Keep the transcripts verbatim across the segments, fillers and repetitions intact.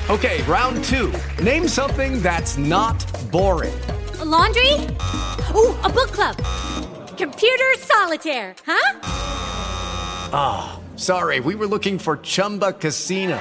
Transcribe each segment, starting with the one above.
Okay, round two. Name something that's not boring. A laundry? Ooh, a book club. Computer solitaire, huh? Ah, oh, sorry, we were looking for Chumba Casino.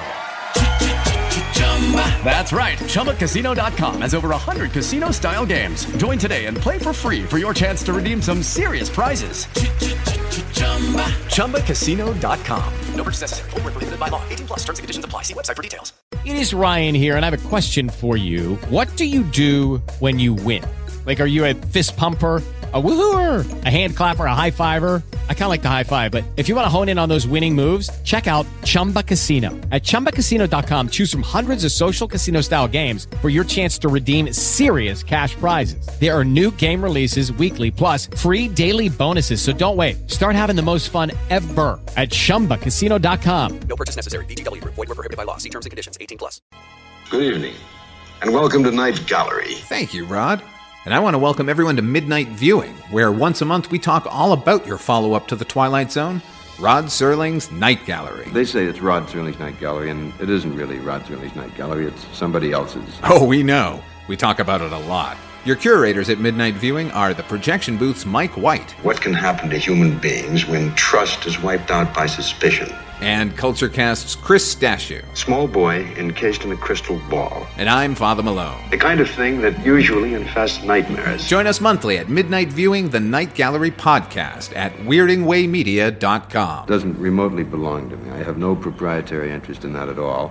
That's right, Chumba Casino dot com has over one hundred casino-style games. Join today and play for free for your chance to redeem some serious prizes. Chumba Casino dot com. No purchase necessary. Void where prohibited by law. eighteen plus. Terms and conditions apply. See website for details. It is Ryan here, and I have a question for you. What do you do when you win? Like, are you a fist pumper, a woohooer, a hand clapper, a high fiver? I kind of like the high five, but if you want to hone in on those winning moves, check out Chumba Casino. At Chumba Casino dot com, choose from hundreds of social casino-style games for your chance to redeem serious cash prizes. There are new game releases weekly, plus free daily bonuses. So don't wait. Start having the most fun ever at Chumba Casino dot com. No purchase necessary. V G W. Void where prohibited by law. See terms and conditions. eighteen plus. Good evening, and welcome to Night Gallery. Thank you, Rod. And I want to welcome everyone to Midnight Viewing, where once a month we talk all about your follow-up to The Twilight Zone, Rod Serling's Night Gallery. They say it's Rod Serling's Night Gallery, and it isn't really Rod Serling's Night Gallery. It's somebody else's. Oh, we know. We talk about it a lot. Your curators at Midnight Viewing are the Projection Booth's Mike White. What can happen to human beings when trust is wiped out by suspicion? And CultureCast's Chris Stashew. Small boy encased in a crystal ball. And I'm Father Malone. The kind of thing that usually infests nightmares. Join us monthly at Midnight Viewing, the Night Gallery podcast at weirding way media dot com. Doesn't remotely belong to me. I have no proprietary interest in that at all.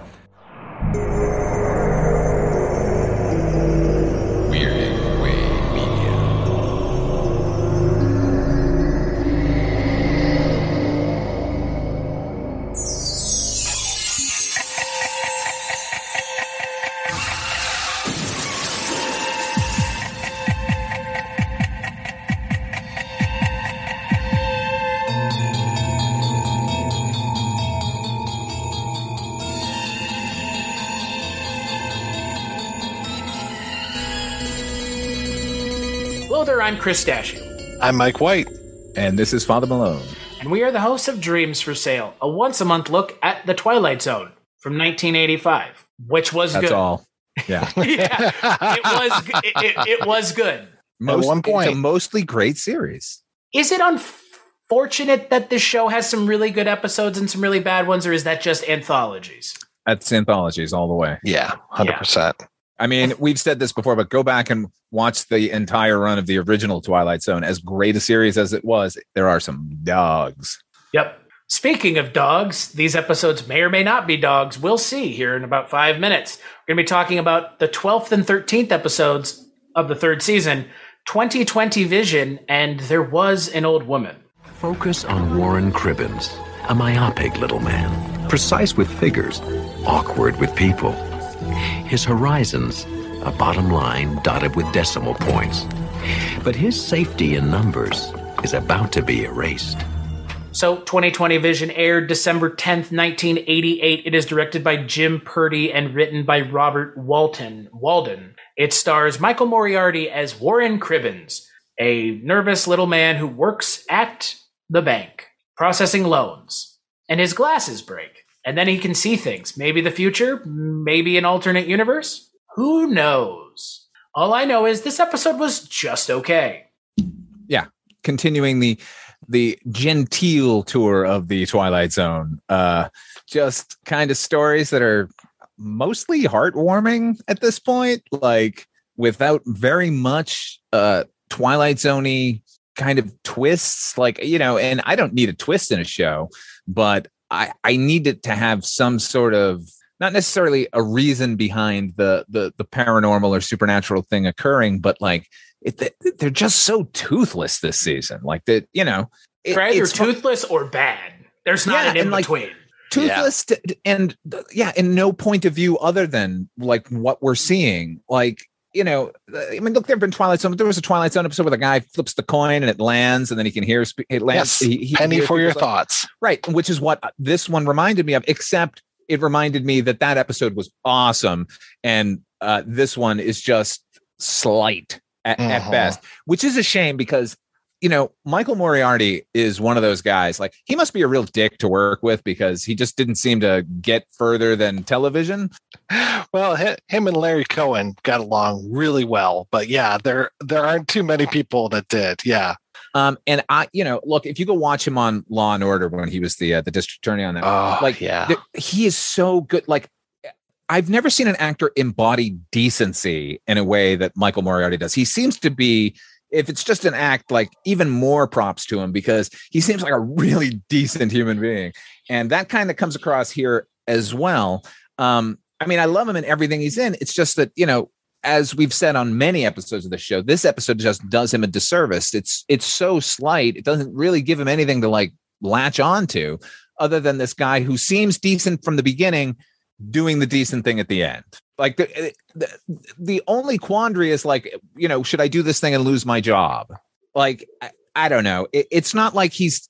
Weirding Way Media. Hello there, I'm Chris Stashew. I'm Mike White. And this is Father Malone. And we are the hosts of Dreams for Sale, a once-a-month look at The Twilight Zone from nineteen eighty-five, which was That's good. That's all. Yeah. yeah, it was, it, it, it was good. Most, At one point. It's a mostly great series. Is it unfortunate that this show has some really good episodes and some really bad ones, or is that just anthologies? That's anthologies all the way. Yeah, one hundred percent. Yeah. I mean, we've said this before, but go back and watch the entire run of the original Twilight Zone. As great a series as it was, there are some dogs. Yep. Speaking of dogs, these episodes may or may not be dogs. We'll see here in about five minutes. We're going to be talking about the twelfth and thirteenth episodes of the third season, twenty twenty Vision, and There Was an Old Woman. Focus on Warren Cribbins, a myopic little man, precise with figures, awkward with people. His horizons, a bottom line dotted with decimal points. But his safety in numbers is about to be erased. So, twenty twenty Vision aired December tenth, nineteen eighty-eight. It is directed by Jim Purdy and written by Robert Walton. Walden. It stars Michael Moriarty as Warren Cribbins, a nervous little man who works at the bank, processing loans. And his glasses break. And then he can see things. Maybe the future, maybe an alternate universe. Who knows? All I know is this episode was just okay. Yeah, continuing the the genteel tour of the Twilight Zone. Uh, just kind of stories that are mostly heartwarming at this point, like without very much uh, Twilight Zone-y kind of twists. Like, you know, and I don't need a twist in a show, but I, I need it to have some sort of, not necessarily a reason behind the the the paranormal or supernatural thing occurring, but like it, they're just so toothless this season. Like that, you know, it, they're either toothless or bad. There's not yeah, an in like, between. Toothless yeah. To, and yeah, in no point of view other than like what we're seeing. Like, you know, I mean, look, there have been Twilight Zone. There was a Twilight Zone episode where the guy flips the coin and it lands, and then he can hear it lands. Yes, he, he penny for your thoughts, right? Which is what this one reminded me of. Except it reminded me that that episode was awesome, and uh, this one is just slight at, uh-huh. at best, which is a shame because you know, Michael Moriarty is one of those guys. Like, he must be a real dick to work with because he just didn't seem to get further than television. Well, him and Larry Cohen got along really well, but yeah, there there aren't too many people that did. Yeah. Um, and I, you know, look, if you go watch him on Law and Order when he was the uh, the district attorney on that, oh, like, yeah, th- he is so good. Like, I've never seen an actor embody decency in a way that Michael Moriarty does. He seems to be, if it's just an act, like, even more props to him because he seems like a really decent human being. And that kind of comes across here as well. Um, I mean, I love him in everything he's in. It's just that, you know, as we've said on many episodes of the show, this episode just does him a disservice. It's it's so slight. It doesn't really give him anything to like latch on to other than this guy who seems decent from the beginning, doing the decent thing at the end. Like the, the, the only quandary is like, you know, should I do this thing and lose my job? Like, I, I don't know. It, it's not like he's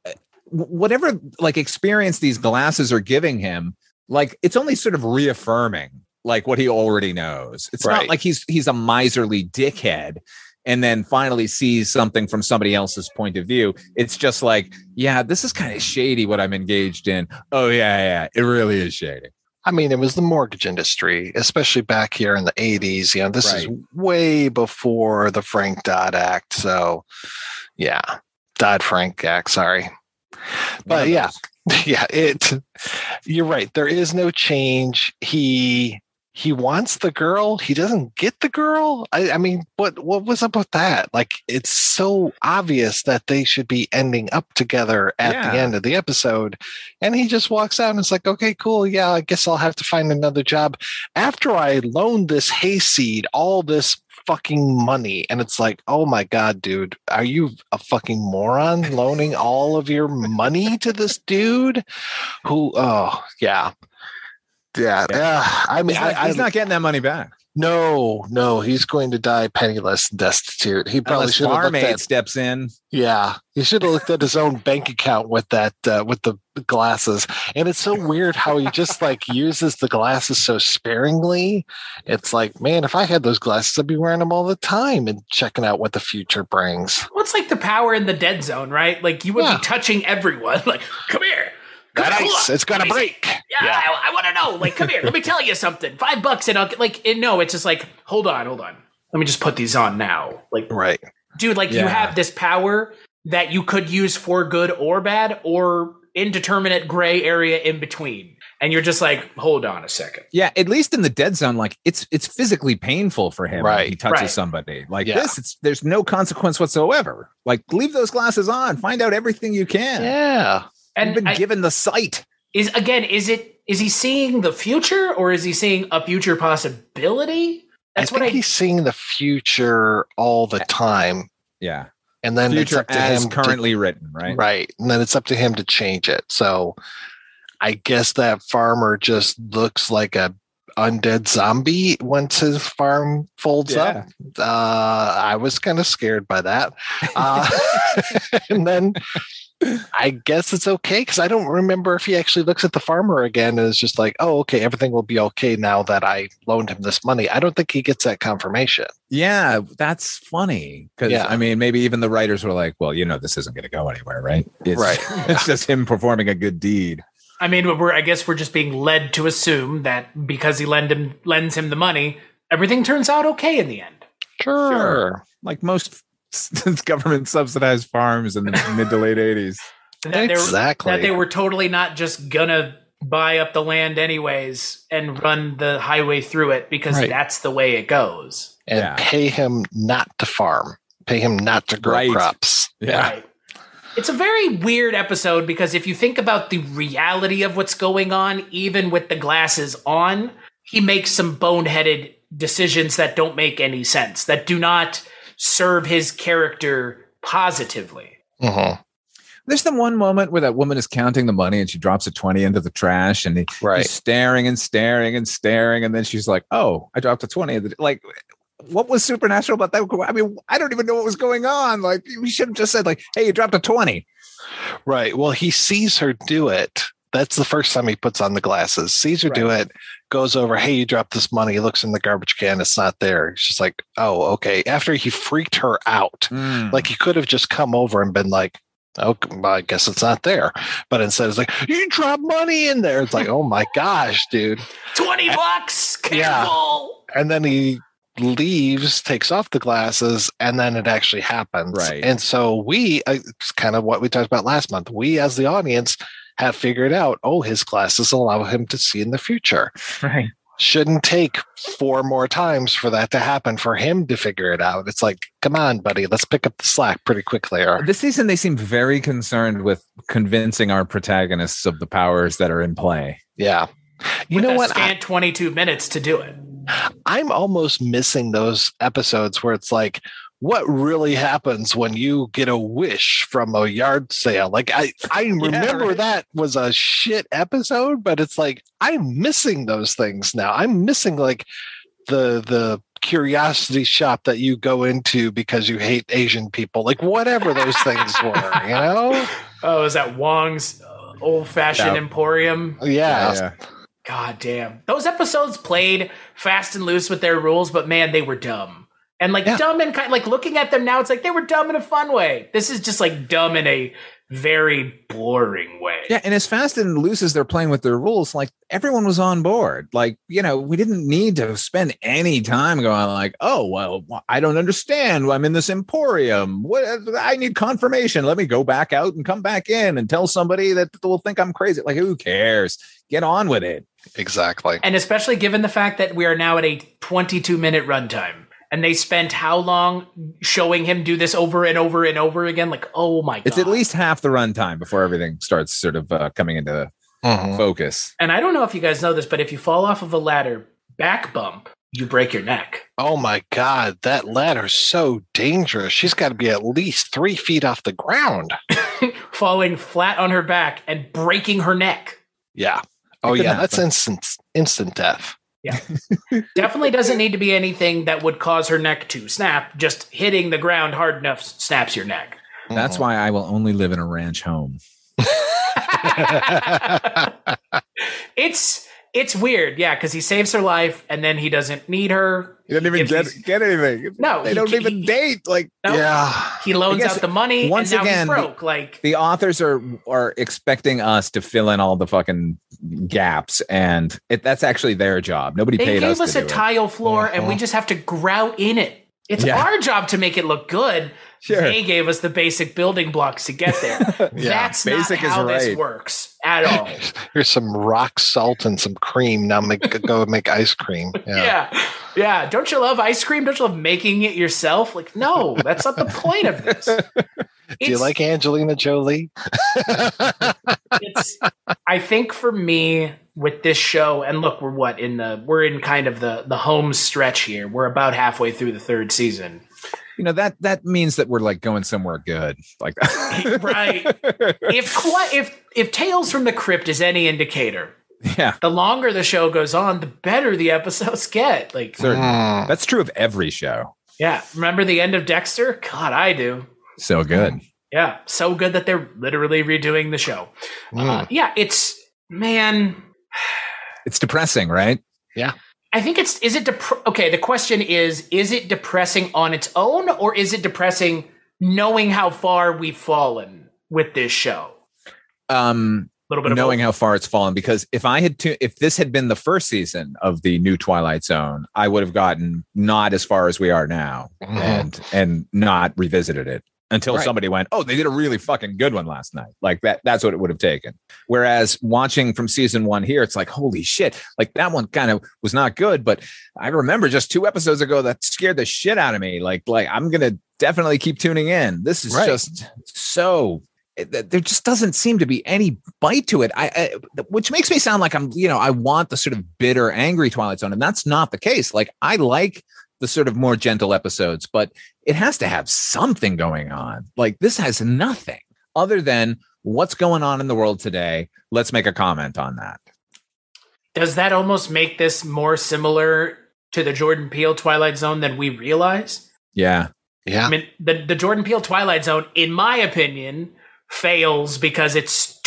whatever like experience these glasses are giving him. Like, it's only sort of reaffirming like what he already knows. It's right. not like he's he's a miserly dickhead and then finally sees something from somebody else's point of view. It's just like, yeah, this is kind of shady what I'm engaged in. Oh, yeah, yeah, it really is shady. I mean, it was the mortgage industry, especially back here in the eighties. You know, this Right. is way before the Frank-Dodd Act. So, yeah, Dodd-Frank Act, sorry. But yeah, yeah, it. You're right. There is no change. He he wants the girl. He doesn't get the girl. I, I mean, what what was up with that? Like, it's so obvious that they should be ending up together at Yeah. the end of the episode, and he just walks out and it's like, okay, cool. Yeah, I guess I'll have to find another job after I loaned this hayseed all this fucking money. And it's like, oh my god, dude, are you a fucking moron loaning all of your money to this dude who oh yeah yeah, Yeah. uh, I mean He's not, I, he's I, not getting that money back. no no he's going to die penniless and destitute. He probably Unless should have Farm looked Aid at, steps in. yeah, he should have looked at his own bank account with that uh, with the glasses. And it's so weird how he just like uses the glasses so sparingly. It's like, man, if I had those glasses, I'd be wearing them all the time and checking out what the future brings. Well, it's like the power in the dead zone, right? Like, you would Yeah. be touching everyone. Like, come here. Come That here, ice, look. it's gonna Let me see. break. Yeah, Yeah. I, I want to know. Like, come here. Let me tell you something. Five bucks and I'll get, like, it, no, it's just like, hold on, hold on. Let me just put these on now. Like, Right. dude, like, you Yeah. have this power that you could use for good or bad or indeterminate gray area in between. And you're just like, hold on a second. Yeah, at least in the dead zone, like it's it's physically painful for him when Right, he touches right. somebody. Like Yeah. this, it's there's no consequence whatsoever. Like, leave those glasses on, find out everything you can. Yeah. You've And been I- given the sight. is, again, is it, is he seeing the future or is he seeing a future possibility? That's I what think I, he's seeing the future all the time. Yeah. And then it's Future up to as him currently to, written, right? right. And then it's up to him to change it. So I guess that farmer just looks like a undead zombie once his farm folds Yeah. up. Uh, I was kind of scared by that. Uh, and then I guess it's okay because I don't remember if he actually looks at the farmer again and is just like, oh, okay, everything will be okay now that I loaned him this money. I don't think he gets that confirmation. Yeah, that's funny. Because Yeah. I mean, maybe even the writers were like, well, you know, this isn't going to go anywhere, right? It's, Right. It's just him performing a good deed. I mean, we're, I guess we're just being led to assume that because he lend him, lends him the money, everything turns out okay in the end. Sure. Like most government subsidized farms in the mid to late eighties. That they were- Exactly. that they were totally not just gonna buy up the land anyways and run the highway through it because Right. that's the way it goes. And Yeah. pay him not to farm, pay him not to grow Right. crops. Yeah. Right. It's a very weird episode because if you think about the reality of what's going on, even with the glasses on, he makes some boneheaded decisions that don't make any sense, that do not serve his character positively. Mhm. There's the one moment where that woman is counting the money and she drops a twenty into the trash and he, Right. he's staring and staring and staring. And then she's like, oh, I dropped a twenty. Like, what was supernatural about that? I mean, I don't even know what was going on. Like, we should have just said, like, hey, you dropped a twenty. Right. Well, he sees her do it That's the first time he puts on the glasses. Sees her Right. do it, goes over, hey, you dropped this money. He looks in the garbage can. It's not there. He's just like, oh, okay. After he freaked her out, Mm. like he could have just come over and been like, okay, well, I guess it's not there. But instead it's like, you dropped money in there. It's like, oh my gosh, dude. twenty bucks. Careful. Yeah. And then he leaves, takes off the glasses, and then it actually happens. Right. And so we, uh, it's kind of what we talked about last month. We, as the audience, have figured out, oh, his glasses allow him to see in the future. Right. Shouldn't take four more times for that to happen for him to figure it out. It's like, come on, buddy, let's pick up the slack pretty quickly. Or This season, they seem very concerned with convincing our protagonists of the powers that are in play. yeah. You With know a what? scant twenty-two minutes to do it. I'm almost missing those episodes where it's like, what really happens when you get a wish from a yard sale? Like I, I remember right. that was a shit episode, but it's like I'm missing those things now. I'm missing like the the curiosity shop that you go into because you hate Asian people, like whatever those things were, you know? Oh, is that Wong's old fashioned Yeah. emporium? Yeah. Yeah. God damn. Those episodes played fast and loose with their rules, but man, they were dumb. And like Yeah. dumb and kind like looking at them now, it's like they were dumb in a fun way. This is just like dumb in a very boring way. Yeah, and as fast and loose as they're playing with their rules, like everyone was on board. Like, you know, we didn't need to spend any time going like, oh, well, I don't understand. I'm in this emporium. What I need confirmation. Let me go back out and come back in and tell somebody that will think I'm crazy. Like, who cares? Get on with it. Exactly. And especially given the fact that we are now at a twenty-two minute runtime. And they spent how long showing him do this over and over and over again? Like, oh my God. It's at least half the runtime before everything starts sort of uh, coming into Mhm. focus. And I don't know if you guys know this, but if you fall off of a ladder, back bump, you break your neck. Oh my God, that ladder's so dangerous. She's got to be at least three feet off the ground. Falling flat on her back and breaking her neck. Yeah. Oh could yeah, that's happen. instant instant death. Yeah. Definitely doesn't need to be anything that would cause her neck to snap. Just hitting the ground hard enough snaps your neck. That's why I will only live in a ranch home. It's it's weird, yeah, because he saves her life and then he doesn't need her. He doesn't even If get, he's- get anything. No, they he don't ca- even he- date. Like, No, Yeah. he loans I guess out the money once and now again, he's broke. Like the authors are are expecting us to fill in all the fucking gaps, and it, that's actually their job. Nobody they paid gave us, us to a do it. tile floor and we Mhm. just have to grout in it. It's Yeah. our job to make it look good. Sure. They gave us the basic building blocks to get there. Yeah, That's basic not is how this right. works at all. Here's some rock salt and some cream. Now make go make ice cream. Yeah. Yeah. yeah. Don't you love ice cream? Don't you love making it yourself? Like, no, that's not the point of this. Do you It's- like Angelina Jolie? it's I think for me with this show, and look, we're what in the we're in kind of the the home stretch here. We're about halfway through the third season. You know, that that means that we're like going somewhere good, like that. Right. If Qui- if if Tales from the Crypt is any indicator, Yeah, the longer the show goes on, the better the episodes get. Like, certainly. Mm. That's true of every show. yeah, remember the end of Dexter? God, I do. So good. Yeah, so good that they're literally redoing the show. Uh, yeah, it's man. It's depressing, right? I think it's is it dep- okay. The question is: is it depressing on its own, or is it depressing knowing how far we've fallen with this show? Um, A little bit of knowing both. how far it's fallen, because if I had to, if this had been the first season of the new Twilight Zone, I would have gotten not as far as we are now, Mhm. and and not revisited it until Right. somebody went, oh, they did a really fucking good one last night. Like that, that's what it would have taken. Whereas watching from season one here, it's like, holy shit, like that one kind of was not good, but I remember just two episodes ago that scared the shit out of me. Like, like I'm gonna definitely keep tuning in. This is Right. just so. it- there just doesn't seem to be any bite to it. I, I, which makes me sound like I'm, you know, I want the sort of bitter, angry Twilight Zone, and that's not the case. Like I like the sort of more gentle episodes, but it has to have something going on. Like this has nothing other than what's going on in the world today. Let's make a comment on that. Does that almost make this more similar to the Jordan Peele Twilight Zone than we realize? Yeah. Yeah. I mean, the, the Jordan Peele Twilight Zone, in my opinion, fails because it's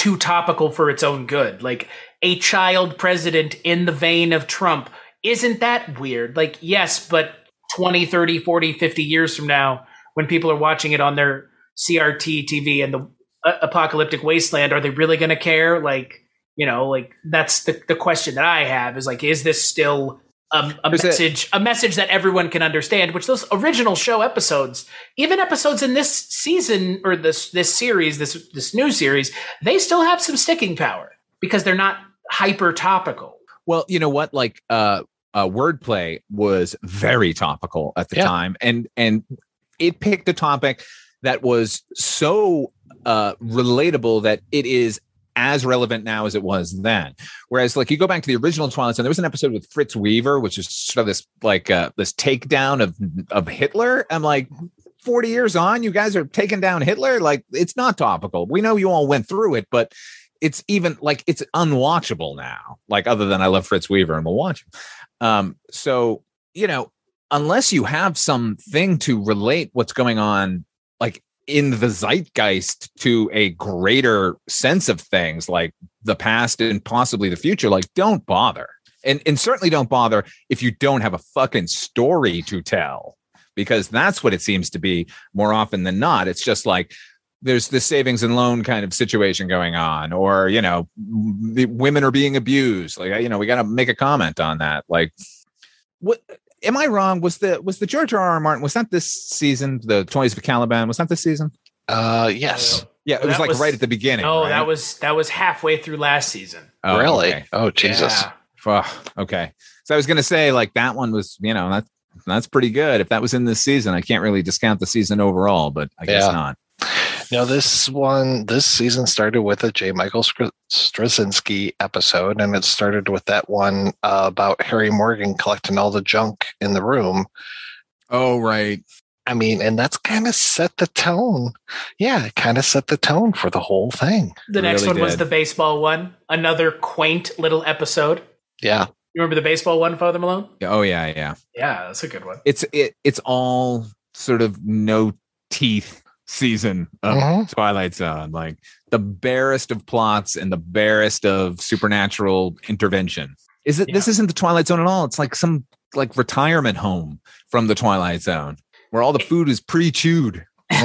too topical for its own good. Like a child president in the vein of Trump. Isn't that weird? Like, yes, but twenty, thirty, forty, fifty years from now, when people are watching it on their C R T T V and the uh, apocalyptic wasteland, are they really going to care? Like, you know, like that's the, the question that I have is like, is this still a, a message, a message that everyone can understand, which those original show episodes, even episodes in this season or this, this series, this, this new series, they still have some sticking power because they're not hyper topical. Well, you know what? Like, uh, uh, wordplay was very topical at the yeah. time, and and it picked a topic that was so uh, relatable that it is as relevant now as it was then. Whereas, like, you go back to the original Twilight Zone, there was an episode with Fritz Weaver, which is sort of this like uh, this takedown of of Hitler. I'm like, forty years on, you guys are taking down Hitler. Like, it's not topical. We know you all went through it, but it's even like it's unwatchable now. Like, other than I love Fritz Weaver and we'll watch him. Um, so, you know, unless you have something to relate what's going on, like in the zeitgeist to a greater sense of things like the past and possibly the future, like don't bother. And, and certainly don't bother if you don't have a fucking story to tell, because that's what it seems to be more often than not. It's just like, there's this savings and loan kind of situation going on, or, you know, the women are being abused. Like, you know, we got to make a comment on that. Like, what am I wrong? Was the, was the George R R. Martin, was that this season? The Toys of Caliban, was that this season? Uh, yes. Yeah. It was like was, right at the beginning. No, right? that was, that was halfway through last season. Oh, really? Okay. Oh, Jesus. Yeah. Oh, okay. So I was going to say, like, that one was, you know, that, that's pretty good. If that was in this season, I can't really discount the season overall, but I guess yeah. not. Now, this one, this season started with a J. Michael Straczynski episode, and it started with that one uh, about Harry Morgan collecting all the junk in the room. Oh, right. I mean, and that's kind of set the tone. Yeah, it kind of set the tone for the whole thing. The it next really one did. was the baseball one. Another quaint little episode. Yeah. You remember the baseball one, Father Malone? Oh, yeah, yeah. Yeah, that's a good one. It's it. It's all sort of no teeth season of mm-hmm. Twilight Zone, like the barest of plots and the barest of supernatural intervention. Is it? Yeah. This isn't the Twilight Zone at all. It's like some like retirement home from the Twilight Zone where all the food is pre-chewed.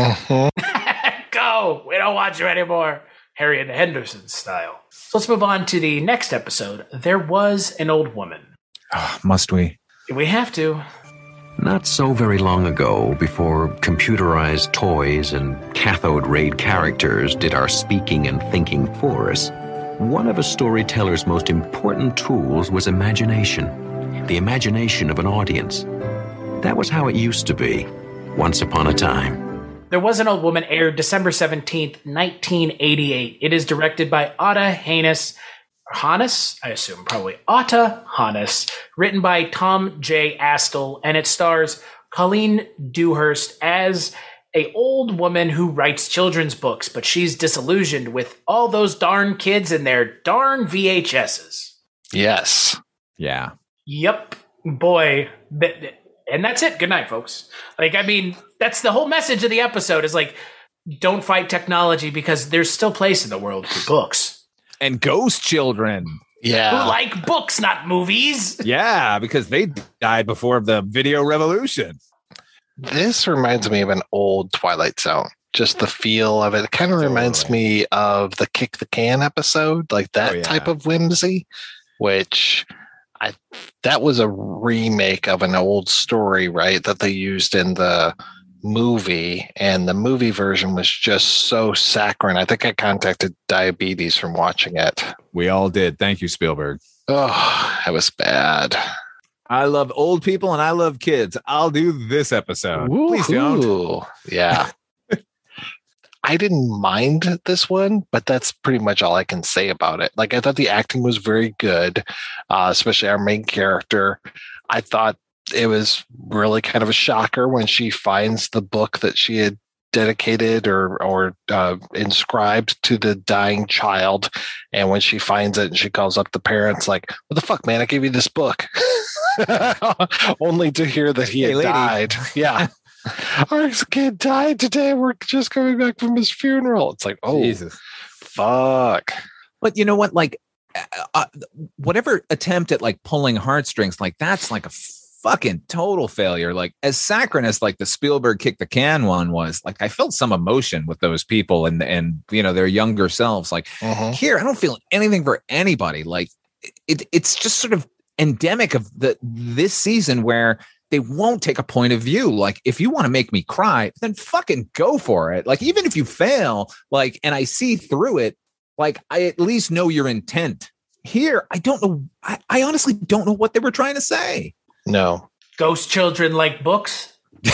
Mm-hmm. Go! We don't want you anymore, Harry and Henderson style. So let's move on to the next episode. There Was an Old Woman. Oh, must we? We have to. Not so very long ago, before computerized toys and cathode rayed characters did our speaking and thinking for us, one of a storyteller's most important tools was imagination. The imagination of an audience. That was how it used to be, once upon a time. There Was an Old Woman aired December seventeenth, nineteen eighty-eight. It is directed by Otta Hannes. Hannes, I assume, probably Otta Hannes, written by Tom J. Astle, and it stars Colleen Dewhurst as a old woman who writes children's books, but she's disillusioned with all those darn kids and their darn V H S's. Yes. Yeah. Yep. Boy. And that's it. Good night, folks. Like, I mean, that's the whole message of the episode is like, don't fight technology because there's still place in the world for books. And ghost children. Yeah. Who like books, not movies. Yeah, because they died before the video revolution. This reminds me of an old Twilight Zone. Just the feel of it. It kind of totally. reminds me of the Kick the Can episode, like that oh, yeah. type of whimsy, which I that was a remake of an old story, right? That they used in the movie, and the movie version was just so saccharine. I think I contacted diabetes from watching it. We all did. Thank you, Spielberg. Oh, that was bad. I love old people and I love kids. I'll do this episode. Ooh, Please don't. Yeah. I didn't mind this one, but that's pretty much all I can say about it. Like, I thought the acting was very good, uh, especially our main character. I thought it was really kind of a shocker when she finds the book that she had dedicated or or uh, inscribed to the dying child. And when she finds it and she calls up the parents like, what the fuck, man? I gave you this book. Only to hear that he hey, had lady. died. Yeah. Our kid died today. We're just coming back from his funeral. It's like, oh, Jesus. fuck? But you know what? Like, uh, whatever attempt at like pulling heartstrings, like that's like a fucking total failure. Like as saccharine as like the Spielberg kick the can one was, like I felt some emotion with those people and and you know their younger selves. Like Uh-huh. here, I don't feel anything for anybody. Like it, it's just sort of endemic of the this season where they won't take a point of view. Like if you want to make me cry, then fucking go for it. Like even if you fail, like and I see through it, like I at least know your intent. Here, I don't know. I, I honestly don't know what they were trying to say. No. Ghost children like books.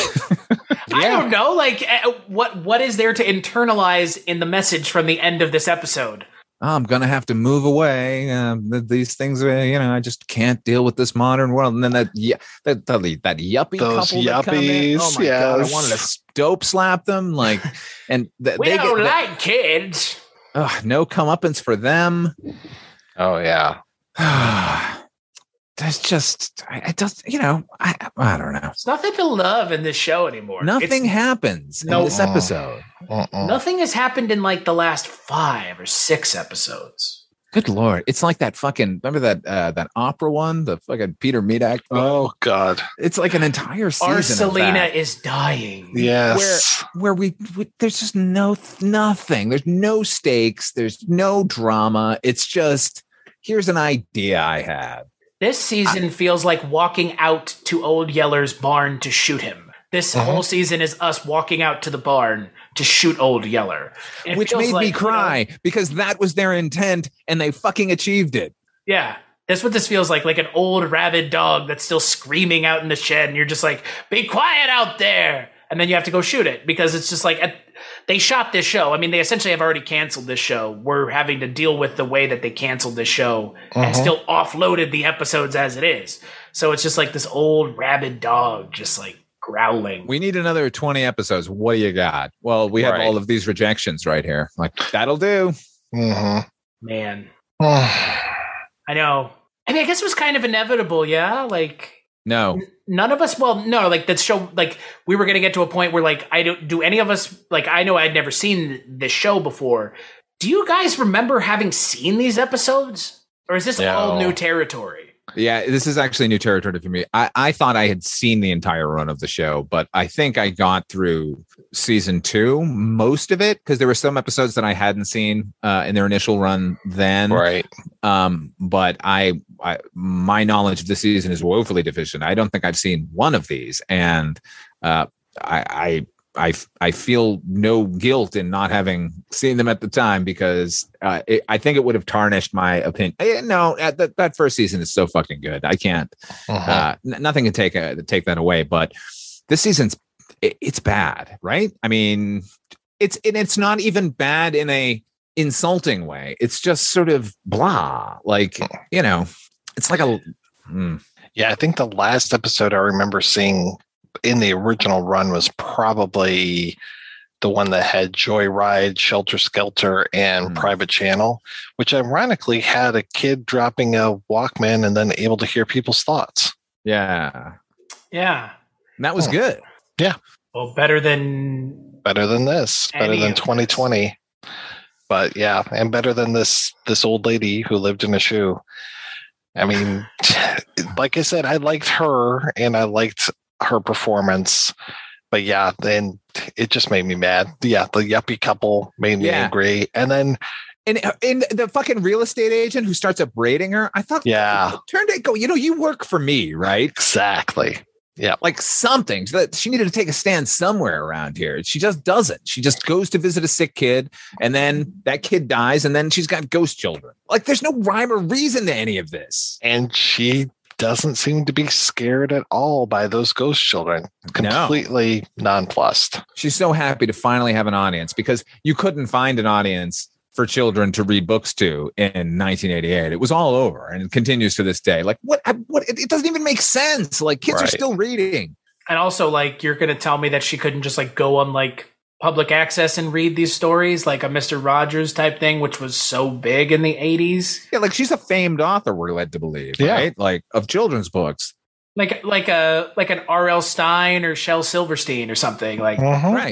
I don't know. Like uh, what what is there to internalize in the message from the end of this episode? Oh, I'm gonna have to move away. Um, th- these things, are, you know, I just can't deal with this modern world. And then that, yeah, that that, that yuppie Those couple that come in. Oh yuppies, my god, I yes. wanted to dope slap them. Like, and th- We they don't get that- like kids. ugh, no comeuppance for them. Oh yeah. There's just, it does, you know, I I don't know. There's nothing to love in this show anymore. Nothing It's- happens No. in this episode. Uh-uh. Nothing has happened in like the last five or six episodes. Good lord, it's like that fucking. Remember that uh, that opera one, the fucking Peter Medak. Oh god. It's like an entire season. Our of Selena that. is dying. Yes. where we, we there's just no nothing. There's no stakes. There's no drama. It's just here's an idea I had. This season feels like walking out to Old Yeller's barn to shoot him. This Uh-huh. whole season is us walking out to the barn to shoot Old Yeller. It Which feels made like, me you know, cry because that was their intent and they fucking achieved it. yeah. That's what this feels like, like an old rabid dog that's still screaming out in the shed, and you're just like, be quiet out there. And then you have to go shoot it because it's just like, at, they shot this show. I mean, they essentially have already canceled this show. We're having to deal with the way that they canceled this show and Uh-huh. still offloaded the episodes as it is. So it's just like this old rabid dog just like growling. We need another twenty episodes. What do you got? Well, we have Right. all of these rejections right here. Like, that'll do. Mm-hmm. Man, I know. I mean, I guess it was kind of inevitable, yeah? Like, No. none of us, well, no, like that show, like we were going to get to a point where like, I don't, do any of us, like, I know I'd never seen this show before. Do you guys remember having seen these episodes? Or is this all No. new territory? Yeah, this is actually new territory for me. I, I thought I had seen the entire run of the show, but I think I got through season two, most of it, because there were some episodes that I hadn't seen uh, in their initial run then. Right. Um, but I, I, my knowledge of the season is woefully deficient. I don't think I've seen one of these, and uh, I, I, I, I feel no guilt in not having seen them at the time because uh, it, I think it would have tarnished my opinion. Eh, No, uh, that that first season is so fucking good. I can't. Uh-huh. Uh, n- nothing can take a, take that away. But this season's it, it's bad, right? I mean, it's and it's not even bad in a insulting way. It's just sort of blah, like you know, it's like a. Mm. Yeah, I think the last episode I remember seeing in the original run was probably the one that had Joyride, Shelter Skelter, and Mm. Private Channel, which ironically had a kid dropping a Walkman and then able to hear people's thoughts. Yeah, Yeah. and that was Oh. good. Well, better than Better than this, better Any than of this. twenty twenty. But yeah, and better than this this old lady who lived in a shoe. I mean, like I said, I liked her and I liked her performance. But yeah, then it just made me mad. Yeah, the yuppie couple made me Yeah. angry. And then And and the fucking real estate agent who starts upbraiding her, I thought, Yeah. turn to go. You know, you work for me, right? exactly. Yeah. Like something that she needed to take a stand somewhere around here. She just doesn't. She just goes to visit a sick kid, and then that kid dies, and then she's got ghost children. Like, there's no rhyme or reason to any of this. And she doesn't seem to be scared at all by those ghost children. No. Completely nonplussed. She's so happy to finally have an audience because you couldn't find an audience for children to read books to in nineteen eighty-eight. It was all over, and it continues to this day. Like, what? What? It, it doesn't even make sense. Like, kids are Right. still reading. And also, like, you're going to tell me that she couldn't just, like, go on, like, public access and read these stories, like a Mister Rogers type thing, which was so big in the eighties? Yeah, like she's a famed author, we're led to believe, Yeah. right? Like, of children's books. Like, like a, like an R L. Stein or Shel Silverstein or something. Like, Mhm. Right.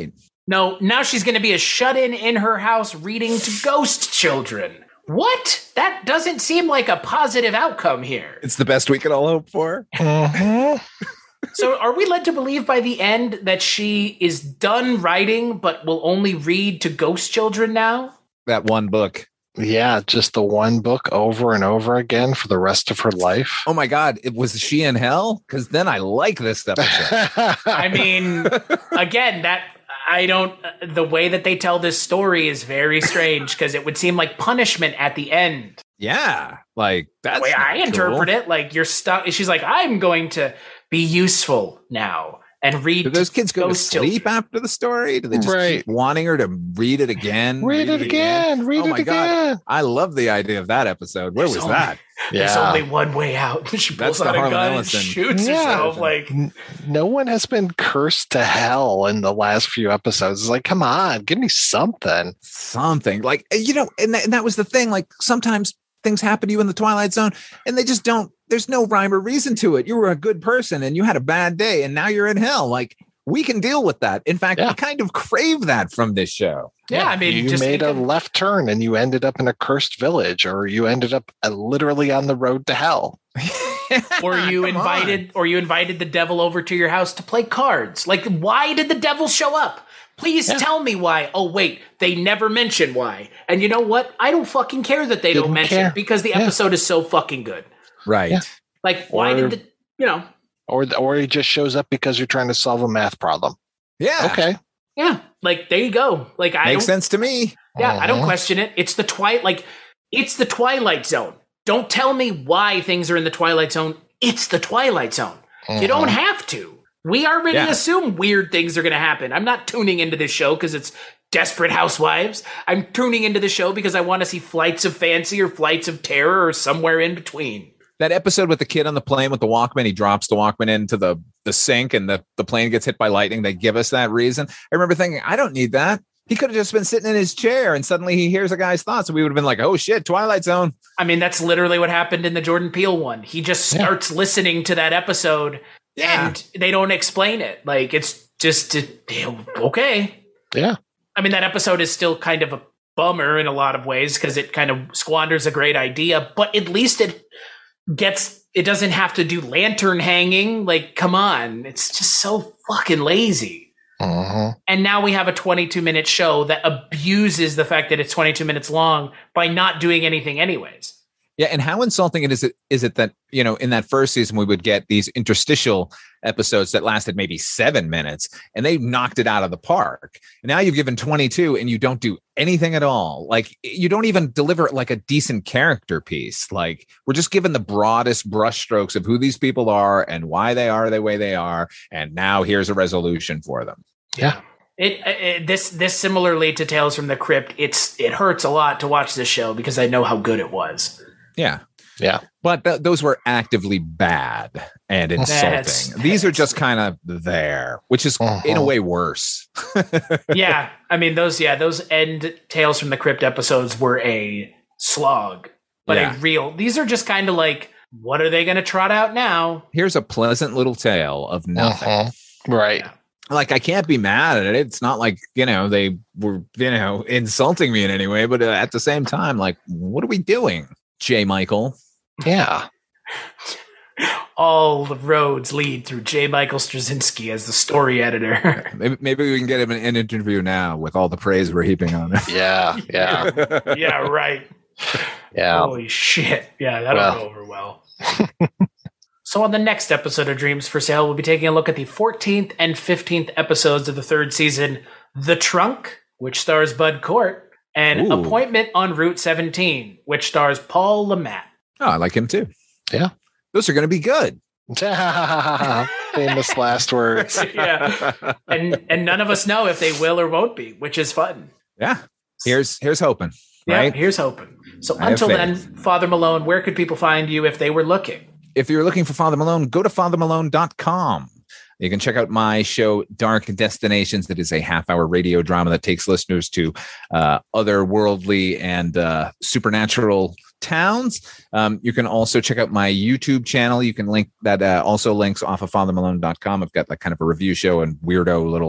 No, now she's going to be a shut-in in her house reading to ghost children. What? That doesn't seem like a positive outcome here. It's the best we could all hope for. Mhm. So are we led to believe by the end that she is done writing but will only read to ghost children now? That one book. Yeah, just the one book over and over again for the rest of her life. Oh my God. It was she in hell? Because then I like this episode. I mean, again, that I don't, the way that they tell this story is very strange because it would seem like punishment at the end. Yeah. Like that's The way I not interpret cool. it, like you're stuck. She's like, I'm going to be useful now and read. Do those kids go to ghost sleep children. after the story? Do they just Right. keep wanting her to read it again? Read it again. Read oh it my God. again. I love the idea of that episode. Where There's was only- that? There's Yeah. only one way out. She That's pulls out the a Harlan gun Ellison. and shoots Yeah. herself. Like, No one has been cursed to hell in the last few episodes. It's like, come on, give me something. Something like, you know, and that, and that was the thing. Like sometimes things happen to you in the Twilight Zone and they just don't, there's no rhyme or reason to it. You were a good person and you had a bad day and now you're in hell. Like we can deal with that. In fact, Yeah. we kind of crave that from this show. yeah, I mean, you just made think a of- left turn and you ended up in a cursed village, or you ended up uh, literally on the road to hell. or you Come invited, or you invited the devil over to your house to play cards. Like, why did the devil show up? Please Yeah. tell me why. Oh, wait, they never mention why. And you know what? I don't fucking care that they don't Didn't mention care. it because the Yeah. episode is so fucking good. Right. Yeah. Like, why Or- did the, you know, Or, or he just shows up because you're trying to solve a math problem. Yeah. Okay. yeah, like, there you go. Like, I Makes don't, sense to me. yeah, I don't Uh-huh. question it. It's the Twilight, like, it's the Twilight Zone. Don't tell me why things are in the Twilight Zone. It's the Twilight Zone. You don't Uh-huh. have to. We already Yeah. assume weird things are going to happen. I'm not tuning into this show because it's Desperate Housewives. I'm tuning into the show because I want to see Flights of Fancy or Flights of Terror or somewhere in between. That episode with the kid on the plane with the Walkman, he drops the Walkman into the, the sink and the, the plane gets hit by lightning. They give us that reason. I remember thinking, I don't need that. He could have just been sitting in his chair and suddenly he hears a guy's thoughts. And we would have been like, oh shit, Twilight Zone. I mean, that's literally what happened in the Jordan Peele one. He just Yeah. starts listening to that episode Yeah. and they don't explain it. Like, it's just, okay. Yeah. I mean, that episode is still kind of a bummer in a lot of ways because it kind of squanders a great idea, but at least it gets, it doesn't have to do lantern hanging. Like, come on. It's just so fucking lazy. Uh-huh. And now we have a twenty-two minute show that abuses the fact that it's twenty-two minutes long by not doing anything anyways. Yeah, and how insulting it is it is it that, you know, in that first season we would get these interstitial episodes that lasted maybe seven minutes and they knocked it out of the park. And now you've given twenty-two and you don't do anything at all. Like you don't even deliver like a decent character piece. Like we're just given the broadest brushstrokes of who these people are and why they are the way they are. And now here's a resolution for them. Yeah. It, it this this similarly to Tales from the Crypt, it's it hurts a lot to watch this show because I know how good it was. Yeah. Yeah. But th- those were actively bad and insulting. That's- These are just kind of there, which is in a Uh-huh. way worse. Yeah, I mean those yeah, those end Tales from the Crypt episodes were a slog. But Yeah. a real these are just kind of like, what are they gonna trot out now? Here's a pleasant little tale of nothing. Uh-huh. Right. Like I can't be mad at it. It's not like, you know, they were, you know, insulting me in any way, but uh, at the same time, like, what are we doing, J. Michael? Yeah. All the roads lead through J. Michael Straczynski as the story editor. Maybe, maybe we can get him an, an interview now with all the praise we're heaping on him. Yeah. Yeah. Yeah, right. Yeah. Holy shit. Yeah, that'll Well. go over well. So on the next episode of Dreams for Sale, we'll be taking a look at the fourteenth and fifteenth episodes of the third season, The Trunk, which stars Bud Cort, and Ooh. Appointment on Route seventeen, which stars Paul Le Mat. Oh, I like him too. Yeah. Those are going to be good. Famous last words. Yeah. And and none of us know if they will or won't be, which is fun. Yeah. Here's here's hoping. Yeah, Right. here's hoping. So I have until faith. then, Father Malone, where could people find you if they were looking? If you're looking for Father Malone, go to father malone dot com. You can check out my show, Dark Destinations. It is a half-hour radio drama that takes listeners to uh, otherworldly and uh, supernatural towns. Um, you can also check out my YouTube channel. You can link that uh, also links off of father malone dot com. I've got like kind of a review show and weirdo little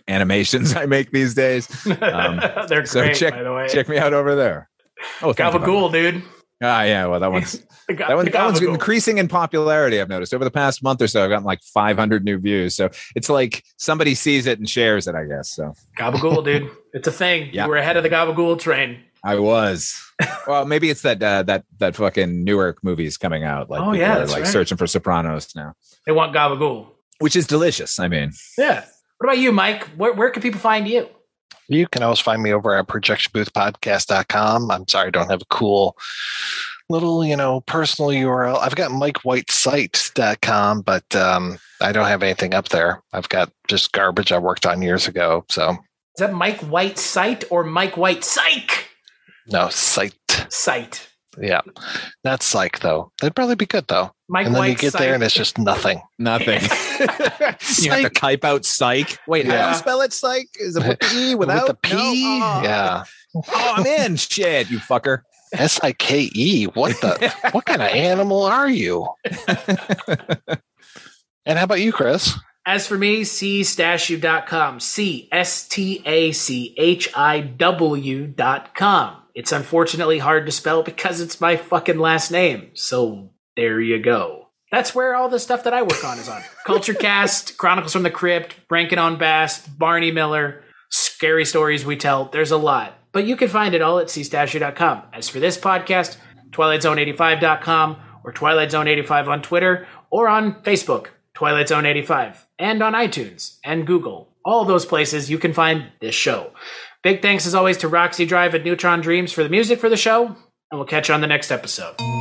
animations I make these days. Um, They're so great, check, by the way. check me out over there. Oh, thank you, Gabagool, dude. Ah, yeah. Well, that one's The ga- that, one, the that one's Gabagool. increasing in popularity. I've noticed over the past month or so. I've gotten like five hundred new views. So it's like somebody sees it and shares it, I guess. So Gabagool, dude. It's a thing. Yeah. You were ahead of the Gabagool train. I was. Well, maybe it's that uh, that that fucking Newark movie's coming out. Like, Oh, people yeah, are that's like right. searching for Sopranos now, They want Gabagool. which is delicious. I mean, Yeah. What about you, Mike? Where, where can people find you? You can always find me over at projection booth podcast dot com. I'm sorry, I don't have a cool little, you know, personal U R L. I've got mike white site dot com, but um, I don't have anything up there. I've got just garbage I worked on years ago. So, Is that Mike White Site or Mike White Psych no, site. Site? Yeah. Not psych, though. That'd probably be good, though. Mike and then White you get there and Psych. it's just nothing. nothing. You have to type out psych. Wait, how do Yeah. you spell it? Psych? Is it with the e without With the P? No? Oh. Yeah. Oh, I'm in. Shit, you fucker. S I K E. What the? What kind of animal are you? And how about you, Chris? As for me, c stachu dot com. C S T A C H I W dot com. It's unfortunately hard to spell because it's my fucking last name. So there you go. That's where all the stuff that I work on is on. Culturecast, Chronicles from the Crypt, Rankin on Bass, Barney Miller, Scary Stories We Tell. There's a lot. But you can find it all at c stachu dot com. As for this podcast, twilight zone eighty-five dot com or Twilight Zone eighty-five on Twitter or on Facebook, Twilight Zone eighty-five, and on iTunes and Google. All those places you can find this show. Big thanks as always to Roxy Drive and Neutron Dreams for the music for the show, and we'll catch you on the next episode.